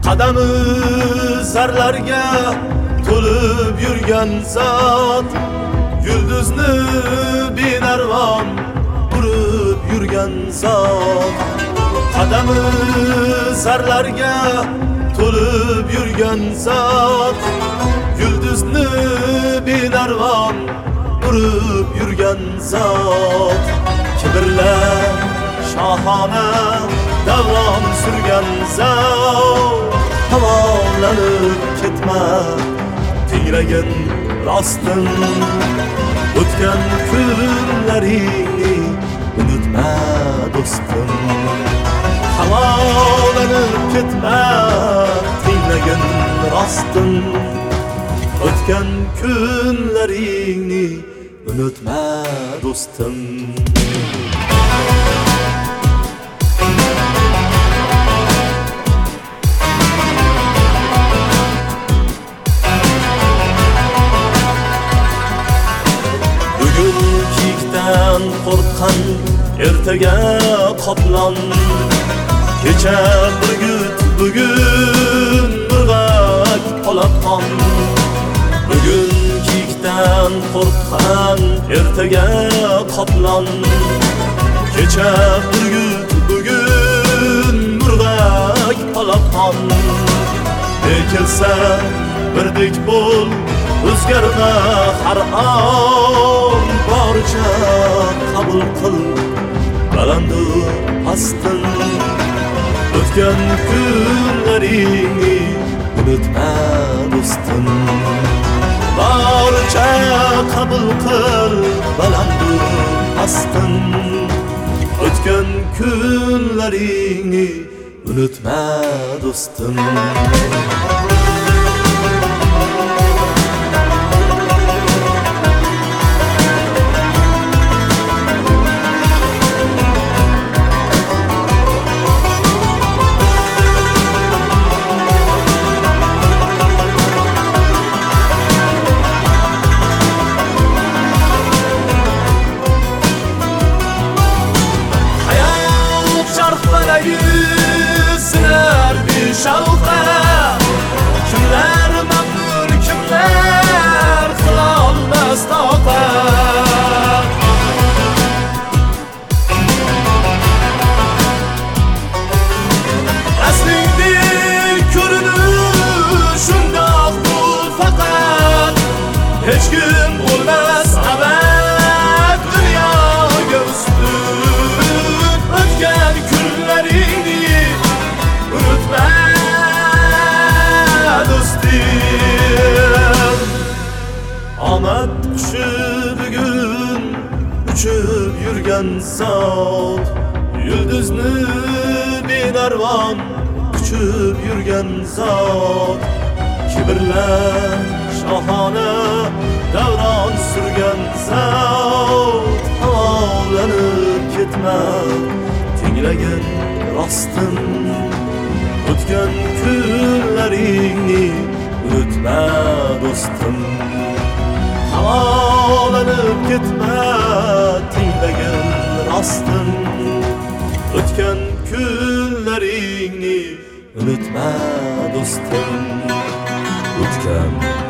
qadami zarlarga to'lib yurgan zot, yulduzni binarvon urib yurgan zot. Qadami zarlarga to'lib yurgan zot, yulduzni binarvon urib yurgan zot. Kibrla shohona davron surgan zot, havolanib ketma tinglagin rostin. O'tgan kunlaringni unutma do'stim. Havolanib ketma tinglagin rostin. O'tgan kunlaringni unutma do'stim. Qo'rqqan ertaga qoplon, kecha burgut bugun murg'ak polapon. Bugun kiyikdan qo'rqqan ertaga qoplon, kecha burgut bugun murg'ak polapon. Kelsa birdek bo'l, o'zgarma har on. Boricha qabul qil balandu pastin. O'tgan kunlaringni unutma do'stim. Boricha qabul qil balandu pastin. O'tgan kunlaringni unutma do'stim. Sinar bir şavqa, kimlar mamnun, kimlar qilolmas toqat. Aslingdek ko'rinish shundoq bu faqat. Hech kim bo'lmas abad dunyoga ustun. O'tgan kunlaringni unutma do'stim. Omad qushi bugun uchib yurgan zot, yulduzni binarvon quchib yurgan zot. Kibrla shohona davron surgan zot, havolanib ketma tinglagin rostin. O'tgan kunlaringni unutma do'stim. Havolanib ketma tinglagin rostin. O'tgan kunlaringni unutma do'stim. O'tgan